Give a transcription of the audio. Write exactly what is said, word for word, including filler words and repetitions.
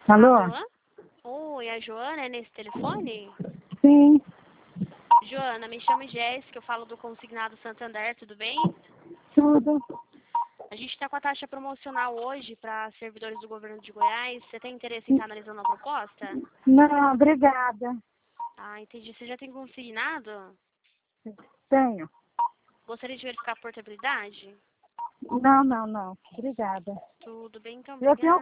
Alô? Alô? Oi, a Joana é nesse telefone? Sim, Joana, me chamo Jéssica, eu falo do Consignado Santander, tudo bem? tudo. A gente está com a taxa promocional hoje para servidores do governo de Goiás. Você tem interesse em estar analisando a proposta? Não, obrigada. Ah, entendi. Você já tem consignado? Tenho. Gostaria de verificar a portabilidade? Não, não, não. Obrigada. Tudo bem, então, Eu tenho obrigada.